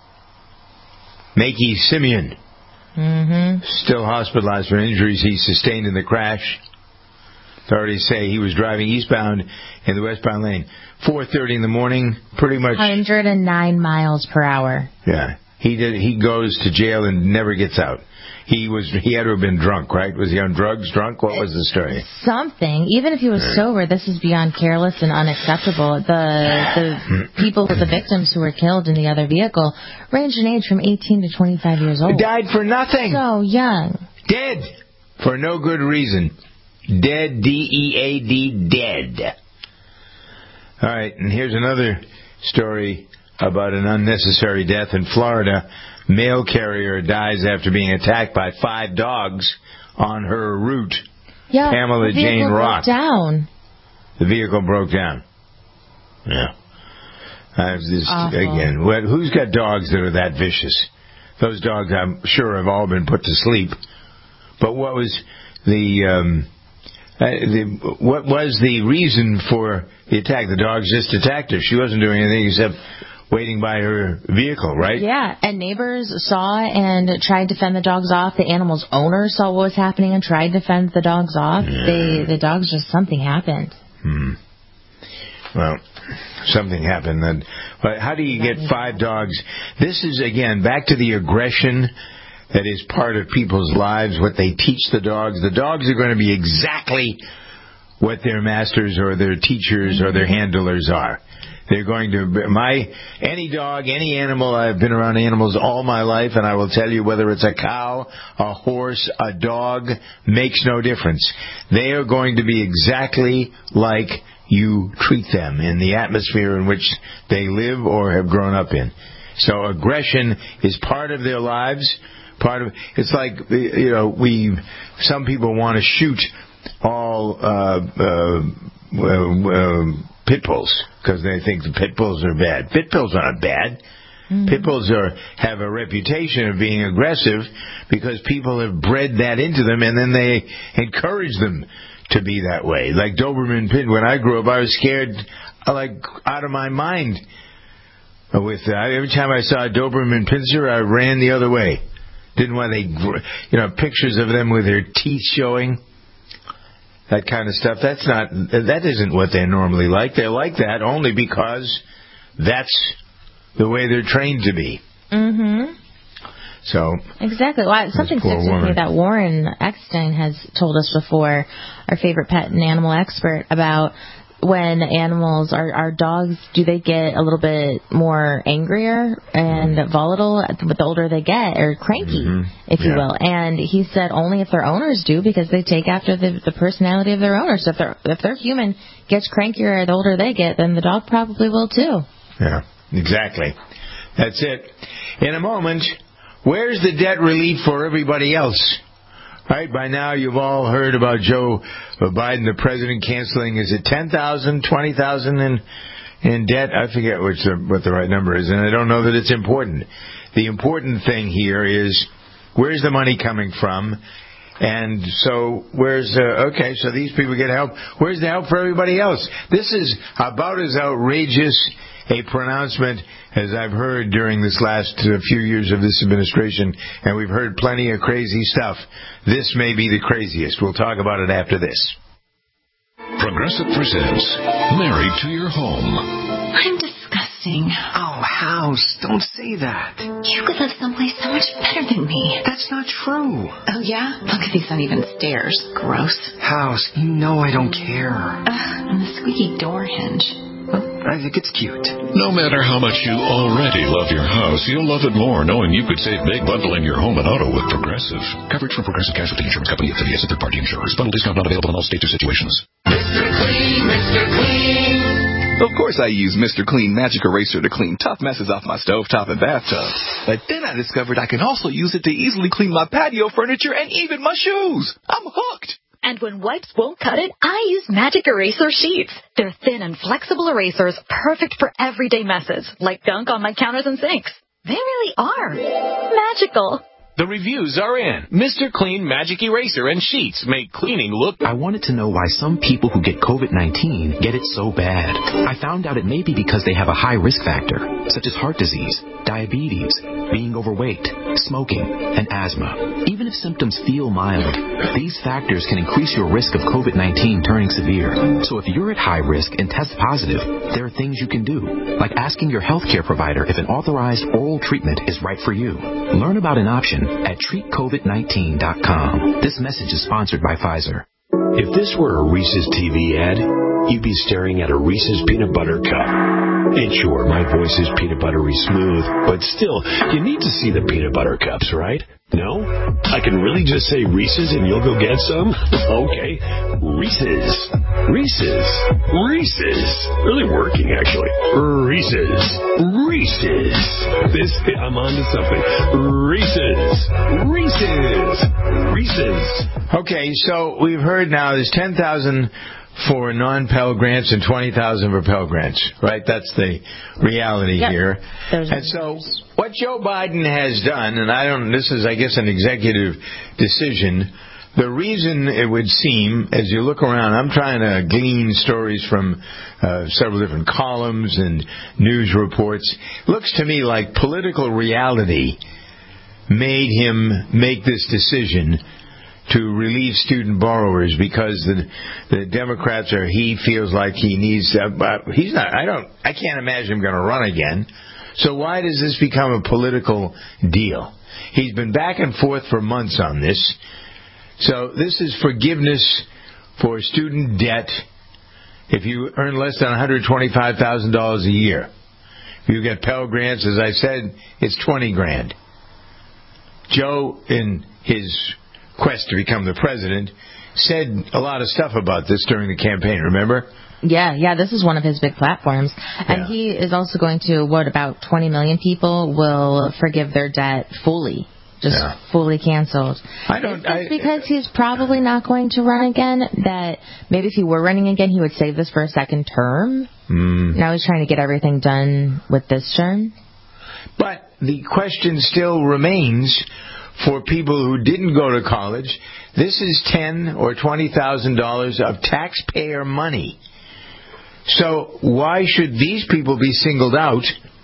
[SPEAKER 2] Makey Simeon.
[SPEAKER 3] Mm-hmm.
[SPEAKER 2] Still hospitalized for injuries he sustained in the crash. Authorities say he was driving eastbound in the westbound lane. four thirty in the morning, pretty much...
[SPEAKER 3] one hundred nine miles per hour.
[SPEAKER 2] Yeah. He did. He goes to jail and never gets out. He was. He had to have been drunk, right? Was he on drugs, drunk? What was the story?
[SPEAKER 3] Something. Even if he was sober, this is beyond careless and unacceptable. The the people, the victims who were killed in the other vehicle, ranged in age from eighteen to twenty-five years old.
[SPEAKER 2] Died for nothing.
[SPEAKER 3] So young.
[SPEAKER 2] Dead. For no good reason. Dead. D E A D. Dead. All right. And here's another story about an unnecessary death in Florida. Mail carrier dies after being attacked by five dogs on her route.
[SPEAKER 3] Yeah,
[SPEAKER 2] Pamela
[SPEAKER 3] the vehicle
[SPEAKER 2] Jane Rock.
[SPEAKER 3] broke down.
[SPEAKER 2] The vehicle broke down. Yeah. Uh, this, again, what, who's got dogs that are that vicious? Those dogs, I'm sure, have all been put to sleep. But what was the, um, uh, the what was the reason for the attack? The dogs just attacked her. She wasn't doing anything except waiting by her vehicle, right?
[SPEAKER 3] Yeah, and neighbors saw and tried to fend the dogs off. The animal's owner saw what was happening and tried to fend the dogs off.
[SPEAKER 2] Yeah.
[SPEAKER 3] They, the dogs just, something happened.
[SPEAKER 2] Hmm. Well, something happened. Then, but how do you get five dogs? This is, again, back to the aggression that is part of people's lives, what they teach the dogs. The dogs are going to be exactly what their masters or their teachers or their handlers are. They're going to, my, any dog, any animal, I've been around animals all my life, and I will tell you whether it's a cow, a horse, a dog, makes no difference. They are going to be exactly like you treat them in the atmosphere in which they live or have grown up in. So aggression is part of their lives. Part of, it's like, you know, we, some people want to shoot all, uh, uh, uh, uh pit bulls because they think the pit bulls are bad. Pit bulls aren't bad. Mm-hmm. Pit bulls are, have a reputation of being aggressive because people have bred that into them, and then they encourage them to be that way. Like Doberman Pit. When I grew up, I was scared, like, out of my mind. With uh, every time I saw a Doberman Pinscher, I ran the other way. Didn't want they, you know, pictures of them with their teeth showing. That kind of stuff. That's not, that isn't what they're normally like. They're like that only because that's the way they're trained to be.
[SPEAKER 3] Mm-hmm.
[SPEAKER 2] So.
[SPEAKER 3] Exactly. Well, something sticks with me that Warren Eckstein has told us before, our favorite pet and animal expert, about when animals, our, our dogs, do they get a little bit more angrier and volatile the older they get, or cranky, mm-hmm. if you yeah. will. And he said only if their owners do, because they take after the, the personality of their owners. So if their if their human gets crankier the older they get, then the dog probably will too.
[SPEAKER 2] Yeah, exactly. That's it. In a moment, where's the debt relief for everybody else? Right, by now you've all heard about Joe Biden, the president, canceling, is it ten thousand, twenty thousand in in debt? I forget which the, what the right number is, and I don't know that it's important. The important thing here is, where's the money coming from? And so, where's, uh, okay, so these people get help. Where's the help for everybody else? This is about as outrageous a pronouncement as I've heard during this last uh, few years of this administration, and we've heard plenty of crazy stuff. This may be the craziest. We'll talk about it after this.
[SPEAKER 4] Progressive presents Married to Your Home.
[SPEAKER 12] I'm disgusting.
[SPEAKER 13] Oh, House, don't say that.
[SPEAKER 12] You could live someplace so much better than me.
[SPEAKER 13] That's not true.
[SPEAKER 12] Oh, yeah? Look at these uneven stairs. Gross.
[SPEAKER 13] House, you know I don't care.
[SPEAKER 12] Ugh, and the squeaky door hinge.
[SPEAKER 13] I think it's cute.
[SPEAKER 4] No matter how much you already love your house, you'll love it more knowing you could save big bundling your home and auto with Progressive. Coverage from Progressive Casualty Insurance Company, affiliates, and third-party insurers. Bundle discount not available in all states or situations.
[SPEAKER 1] Mister Clean, Mister Clean.
[SPEAKER 14] Of course I use Mister Clean Magic Eraser to clean tough messes off my stovetop and bathtub. But then I discovered I can also use it to easily clean my patio furniture and even my shoes. I'm hooked.
[SPEAKER 15] And when wipes won't cut it, I use Magic Eraser Sheets. They're thin and flexible erasers, perfect for everyday messes, like gunk on my counters and sinks. They really are magical.
[SPEAKER 16] The reviews are in. Mister Clean Magic Eraser and Sheets make cleaning look...
[SPEAKER 17] I wanted to know why some people who get covid nineteen get it so bad. I found out it may be because they have a high risk factor, such as heart disease, diabetes, being overweight, smoking, and asthma. Even if symptoms feel mild, these factors can increase your risk of covid nineteen turning severe. So if you're at high risk and test positive, there are things you can do, like asking your healthcare provider if an authorized oral treatment is right for you. Learn about an option at treat covid nineteen dot com. This message is sponsored by Pfizer.
[SPEAKER 18] If this were a Reese's T V ad, you'd be staring at a Reese's peanut butter cup. And sure, my voice is peanut buttery smooth, but still, you need to see the peanut butter cups, right? No? I can really just say Reese's and you'll go get some? Okay. Reese's. Reese's. Reese's. Really working, actually. Reese's. Reese's. This, I'm on to something. Reese's. Reese's. Reese's.
[SPEAKER 2] Okay, so we've heard now there's ten thousand for non-Pell Grants and twenty thousand for Pell Grants, right? That's the reality yep. here. Those and so what Joe Biden has done, and I don't, this is, I guess, an executive decision the reason it would seem, as you look around, I'm trying to glean stories from uh, several different columns and news reports. Looks to me like political reality made him make this decision to relieve student borrowers because the the Democrats are. He feels like he needs. Uh, he's not. I don't. I can't imagine him going to run again. So why does this become a political deal? He's been back and forth for months on this. So this is forgiveness for student debt if you earn less than one hundred twenty-five thousand dollars a year. If you get Pell Grants, as I said, it's twenty grand. Joe, in his quest to become the president, said a lot of stuff about this during the campaign, remember?
[SPEAKER 3] Yeah, yeah, this is one of his big platforms. And yeah. He is also going to, what, about twenty million people will forgive their debt fully, just yeah. fully canceled. I don't. It's because he's probably not going to run again, that maybe if he were running again, he would save this for a second term. Mm. Now he's trying to get everything done with this term.
[SPEAKER 2] But the question still remains for people who didn't go to college. This is ten or twenty thousand dollars of taxpayer money. So why should these people be singled out?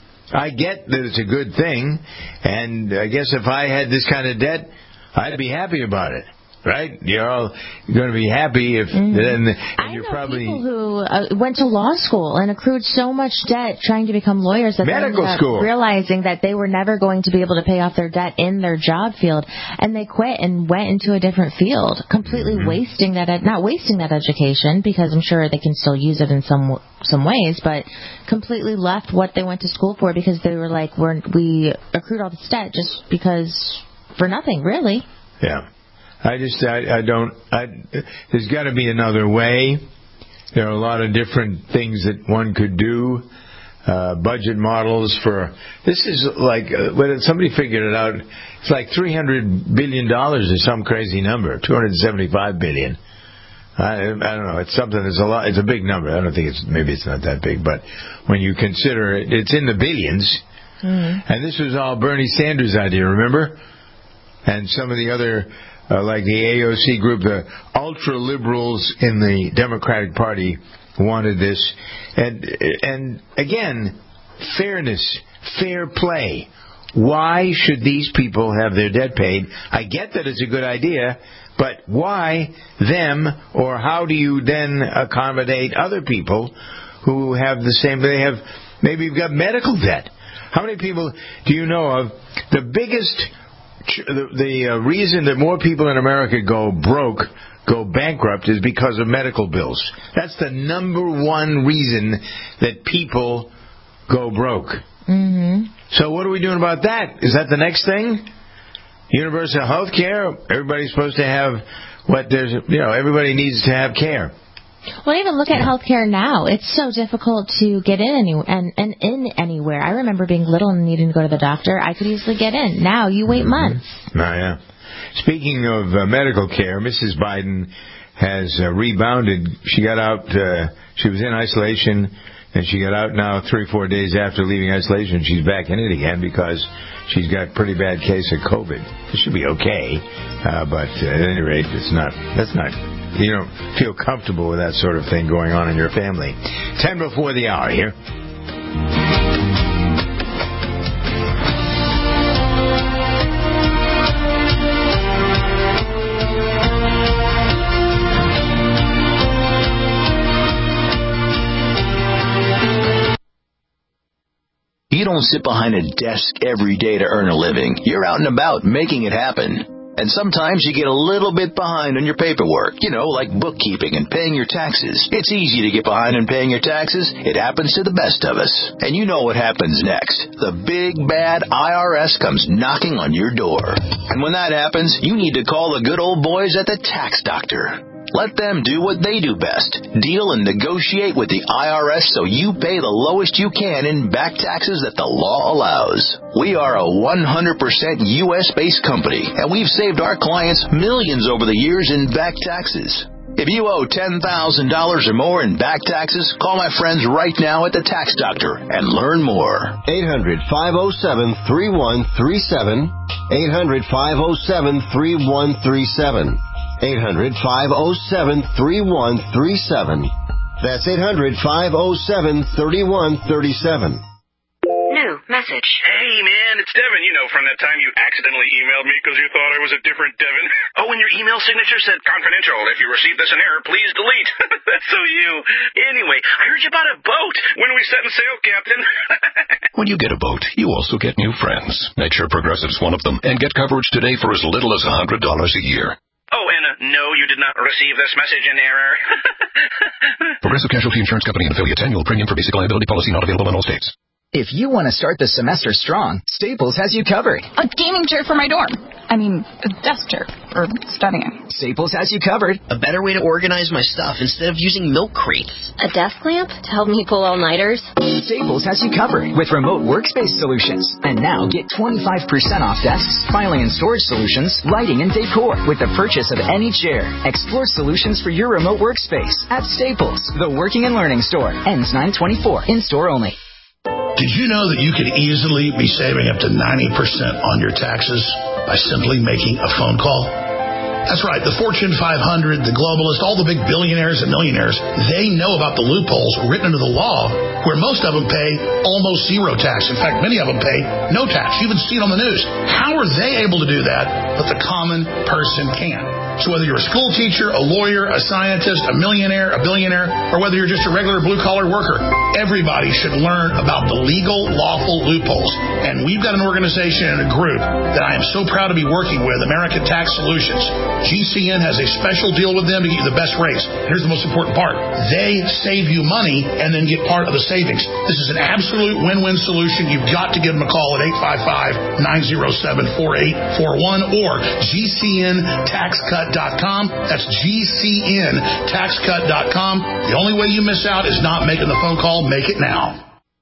[SPEAKER 2] I get that it's a good thing, and I guess if I had this kind of debt, I'd be happy about it. Right? You're all going to be happy if mm-hmm. then and
[SPEAKER 3] I
[SPEAKER 2] you're
[SPEAKER 3] know
[SPEAKER 2] probably
[SPEAKER 3] people who uh, went to law school and accrued so much debt trying to become lawyers that
[SPEAKER 2] medical
[SPEAKER 3] they ended up
[SPEAKER 2] school
[SPEAKER 3] realizing that they were never going to be able to pay off their debt in their job field, and they quit and went into a different field, completely mm-hmm. wasting that ed- not wasting that education, because I'm sure they can still use it in some some ways, but completely left what they went to school for because they were like, we're, we accrued all this debt just because for nothing, really.
[SPEAKER 2] Yeah. I just, I, I don't, I, there's got to be another way. There are a lot of different things that one could do. Uh, budget models for, this is like, uh, when somebody figured it out, it's like three hundred billion dollars or some crazy number, two hundred seventy-five billion dollars. I, I don't know, it's something that's a lot, it's a big number. I don't think it's, maybe it's not that big, but when you consider it, it's in the billions. Mm-hmm. And this was all Bernie Sanders' idea, remember? And some of the other, Uh, like the A O C group, the ultra-liberals in the Democratic Party wanted this. And, and again, fairness, fair play. Why should these people have their debt paid? I get that it's a good idea, but why them, or how do you then accommodate other people who have the same, they have, maybe you've got medical debt. How many people do you know of? The biggest The, the uh, reason that more people in America go broke, go bankrupt, is because of medical bills. That's the number one reason that people go broke. Mm-hmm. So what are we doing about that? Is that the next thing? Universal health care? Everybody's supposed to have what there's, you know, everybody needs to have care.
[SPEAKER 3] Well, even look at healthcare now. It's so difficult to get in any, and, and in anywhere. I remember being little and needing to go to the doctor. I could easily get in. Now you wait months.
[SPEAKER 2] Oh, yeah. Speaking of uh, medical care, Missus Biden has uh, rebounded. She got out, uh, she was in isolation, and she got out now three, four days after leaving isolation. She's back in it again because she's got a pretty bad case of COVID. It should be okay, uh, but uh, at any rate, it's not, that's not... You don't feel comfortable with that sort of thing going on in your family. Ten before the hour here.
[SPEAKER 19] You don't sit behind a desk every day to earn a living. You're out and about making it happen. And sometimes you get a little bit behind on your paperwork, you know, like bookkeeping and paying your taxes. It's easy to get behind on paying your taxes. It happens to the best of us. And you know what happens next. The big, bad I R S comes knocking on your door. And when that happens, you need to call the good old boys at the Tax Doctor. Let them do what they do best. Deal and negotiate with the I R S so you pay the lowest you can in back taxes that the law allows. We are a one hundred percent U S-based company, and we've saved our clients millions over the years in back taxes. If you owe ten thousand dollars or more in back taxes, call my friends right now at the Tax Doctor and learn more.
[SPEAKER 20] eight hundred, five oh seven, three one three seven. eight hundred, five oh seven, three one three seven. eight hundred, five oh seven, three one three seven. That's eight hundred, five oh seven, three one three seven.
[SPEAKER 6] New message.
[SPEAKER 21] Hey, man, it's Devin, you know, from that time you accidentally emailed me because you thought I was a different Devin. Oh, and your email signature said confidential. If you received this in error, please delete. That's so you. Anyway, I heard you bought a boat. When are we setting sail, Captain?
[SPEAKER 4] When you get a boat, you also get new friends. Make sure Progressive's one of them and get coverage today for as little as one hundred dollars a year.
[SPEAKER 21] Oh, and uh, no, you did not receive this message in error.
[SPEAKER 4] Progressive Casualty Insurance Company and affiliates. Annual premium for basic liability policy not available in all states.
[SPEAKER 22] If you want to start the semester strong, Staples has you covered.
[SPEAKER 23] A gaming chair for my dorm. I mean, a desk chair for studying.
[SPEAKER 22] Staples has you covered.
[SPEAKER 24] A better way to organize my stuff instead of using milk crates.
[SPEAKER 25] A desk lamp to help me pull all-nighters.
[SPEAKER 22] Staples has you covered with remote workspace solutions. And now get twenty-five percent off desks, filing and storage solutions, lighting, and decor with the purchase of any chair. Explore solutions for your remote workspace at Staples, the working and learning store. Ends nine twenty-four. In-store only.
[SPEAKER 26] Did you know that you could easily be saving up to ninety percent on your taxes by simply making a phone call? That's right. The Fortune five hundred, the globalists, all the big billionaires and millionaires, they know about the loopholes written into the law where most of them pay almost zero tax. In fact, many of them pay no tax. You even see it on the news. How are they able to do that, but the common person can't? So whether you're a school teacher, a lawyer, a scientist, a millionaire, a billionaire, or whether you're just a regular blue-collar worker, everybody should learn about the legal, lawful loopholes. And we've got an organization and a group that I am so proud to be working with, American Tax Solutions. G C N has a special deal with them to get you the best rates. Here's the most important part. They save you money and then get part of the savings. This is an absolute win-win solution. You've got to give them a call at eight five five, nine oh seven, four eight four one or G C N tax cut dot com. That's G C N tax cut dot com. The only way you miss out is not making the phone call. Make it now.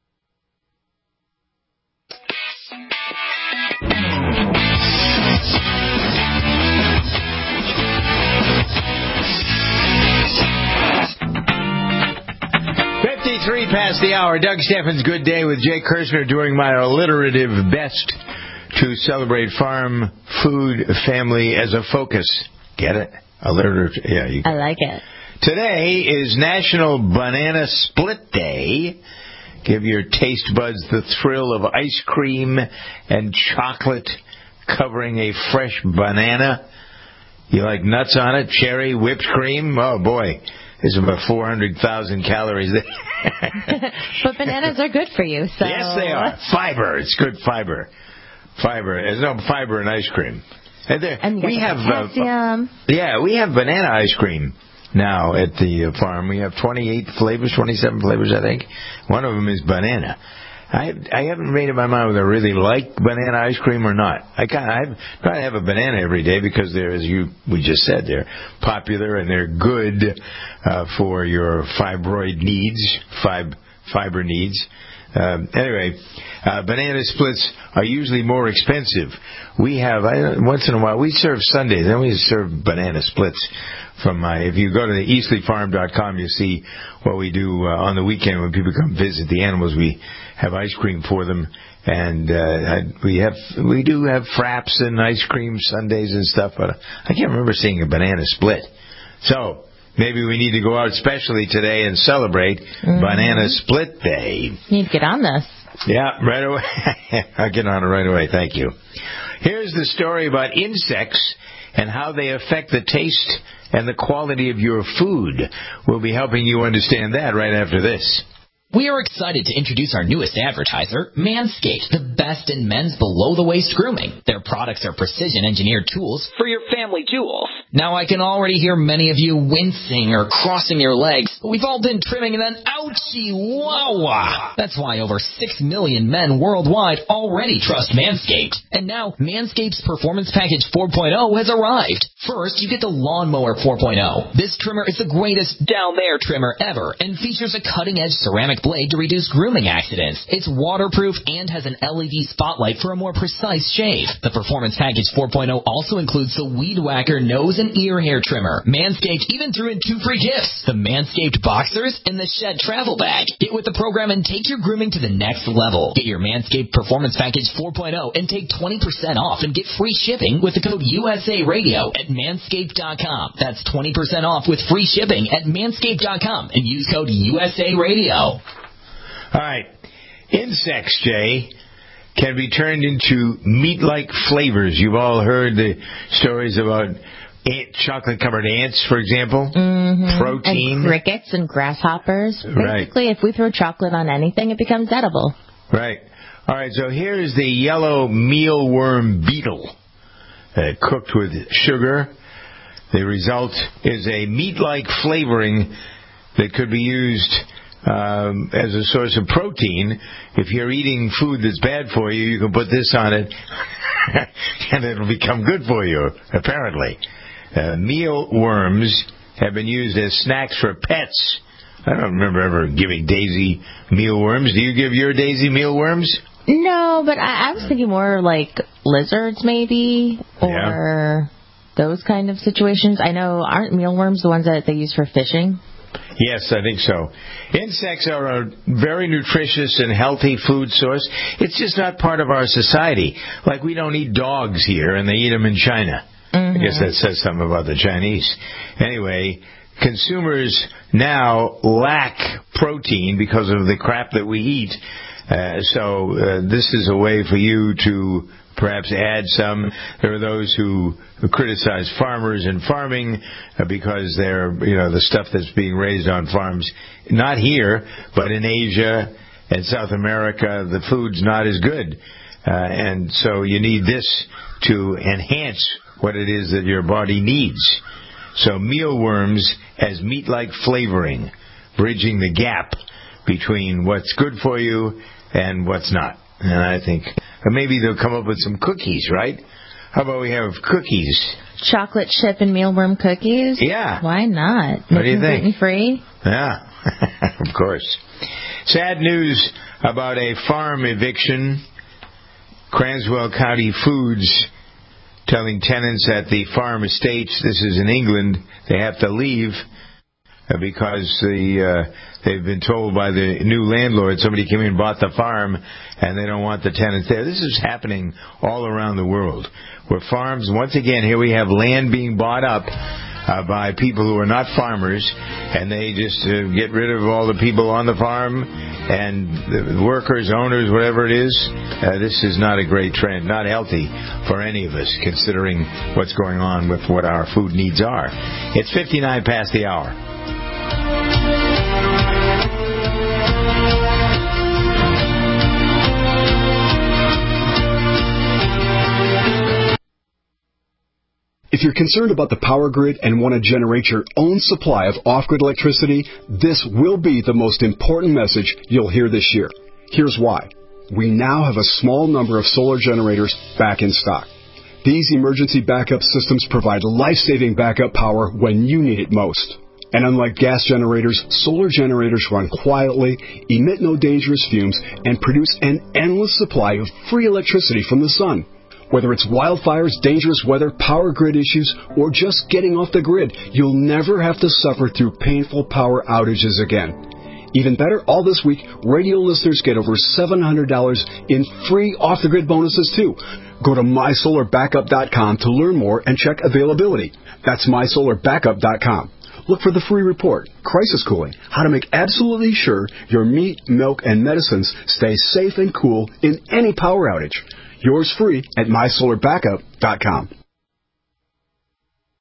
[SPEAKER 2] fifty-three past the hour. Doug Steffens, Good Day with Jay Kirshner, doing my alliterative best to celebrate farm, food, family as a focus. Get it? Alliterative. Yeah, you
[SPEAKER 3] I like it.
[SPEAKER 2] Today is National Banana Split Day. Give your taste buds the thrill of ice cream and chocolate covering a fresh banana. You like nuts on it? Cherry, whipped cream? Oh, boy. There's about four hundred thousand calories there.
[SPEAKER 3] But bananas are good for you. So.
[SPEAKER 2] Yes, they are. Fiber. It's good fiber. Fiber. There's no fiber in ice cream. And, there,
[SPEAKER 3] and you
[SPEAKER 2] we have
[SPEAKER 3] potassium.
[SPEAKER 2] Uh, yeah, we have banana ice cream now at the uh, farm. We have twenty-eight flavors, twenty-seven flavors, I think. One of them is banana. I I haven't made up my mind whether I really like banana ice cream or not. I kind of I try to have a banana every day because they're, as you we just said, they're popular and they're good uh, for your fibroid needs, fib fiber needs. Um, anyway, uh, banana splits are usually more expensive. We have I, once in a while we serve Sundays, then we serve banana splits. From my, if you go to the eastleigh farm dot com, you see what we do uh, on the weekend when people come visit the animals. We have ice cream for them, and uh, we have we do have fraps and ice cream Sundays and stuff. But I can't remember seeing a banana split. So maybe we need to go out especially today and celebrate mm-hmm. Banana Split Day.
[SPEAKER 3] You need to get on this.
[SPEAKER 2] Yeah, right away. I'll get on it right away. Thank you. Here's the story about insects and how they affect the taste and the quality of your food. We'll be helping you understand that right after this.
[SPEAKER 27] We are excited to introduce our newest advertiser, Manscaped, the best in men's below-the-waist grooming. Their products are precision-engineered tools for your family jewels. Now, I can already hear many of you wincing or crossing your legs, but we've all been trimming and then ouchie, wah-wah. That's why over six million men worldwide already trust Manscaped. And now, Manscaped's Performance Package four point oh has arrived. First, you get the Lawnmower four point oh. This trimmer is the greatest down-there trimmer ever and features a cutting-edge ceramic blade to reduce grooming accidents. It's waterproof and has an L E D spotlight for a more precise shave. The Performance Package four point oh also includes the Weed Whacker nose an ear hair trimmer. Manscaped even threw in two free gifts, the Manscaped Boxers and the Shed Travel Bag. Get with the program and take your grooming to the next level. Get your Manscaped Performance Package four point oh and take twenty percent off and get free shipping with the code U S A Radio at manscaped dot com. That's twenty percent off with free shipping at manscaped dot com and use code U S A Radio.
[SPEAKER 2] All right. Insects, Jay, can be turned into meat-like flavors. You've all heard the stories about ant, chocolate-covered ants, for example.
[SPEAKER 3] Mm-hmm.
[SPEAKER 2] Protein.
[SPEAKER 3] And crickets and grasshoppers.
[SPEAKER 2] Right.
[SPEAKER 3] Basically, if we throw chocolate on anything, it becomes edible.
[SPEAKER 2] Right. All right, so here is the yellow mealworm beetle, uh, cooked with sugar. The result is a meat-like flavoring that could be used um, as a source of protein. If you're eating food that's bad for you, you can put this on it, and it'll become good for you, apparently. Uh, mealworms have been used as snacks for pets. I don't remember ever giving Daisy mealworms. Do you give your Daisy mealworms?
[SPEAKER 3] No, but I, I was thinking more like lizards, maybe, or yeah. those kind of situations. I know, aren't mealworms the ones that they use for fishing?
[SPEAKER 2] Yes, I think so. Insects are a very nutritious and healthy food source. It's just not part of our society. Like, we don't eat dogs here, and they eat them in China. Mm-hmm. I guess that says something about the Chinese. Anyway, consumers now lack protein because of the crap that we eat. Uh, so uh, this is a way for you to perhaps add some. There are those who, who criticize farmers and farming uh, because they're, you know, the stuff that's being raised on farms, not here, but in Asia and South America, the food's not as good. Uh, and so you need this to enhance what it is that your body needs. So mealworms as meat-like flavoring, bridging the gap between what's good for you and what's not. And I think maybe they'll come up with some cookies, right? How about we have cookies?
[SPEAKER 3] Chocolate chip and mealworm cookies?
[SPEAKER 2] Yeah.
[SPEAKER 3] Why not?
[SPEAKER 2] What Make do you think?
[SPEAKER 3] Gluten-free?
[SPEAKER 2] Yeah, of course. Sad news about a farm eviction. Cranswell County Foods telling tenants at the farm estates, this is in England, they have to leave because the uh, they've been told by the new landlord, somebody came in and bought the farm, and they don't want the tenants there. This is happening all around the world, where farms, once again, here we have land being bought up uh, by people who are not farmers, and they just uh, get rid of all the people on the farm, and the workers, owners, whatever it is. Uh, this is not a great trend, not healthy for any of us, considering what's going on with what our food needs are. It's fifty-nine past the hour.
[SPEAKER 5] If you're concerned about the power grid and want to generate your own supply of off-grid electricity, this will be the most important message you'll hear this year. Here's why. We now have a small number of solar generators back in stock. These emergency backup systems provide life-saving backup power when you need it most. And unlike gas generators, solar generators run quietly, emit no dangerous fumes, and produce an endless supply of free electricity from the sun. Whether it's wildfires, dangerous weather, power grid issues, or just getting off the grid, you'll never have to suffer through painful power outages again. Even better, all this week, radio listeners get over seven hundred dollars in free off-the-grid bonuses, too. Go to my solar backup dot com to learn more and check availability. That's my solar backup dot com. Look for the free report, Crisis Cooling, how to make absolutely sure your meat, milk, and medicines stay safe and cool in any power outage. Yours free at my solar backup dot com.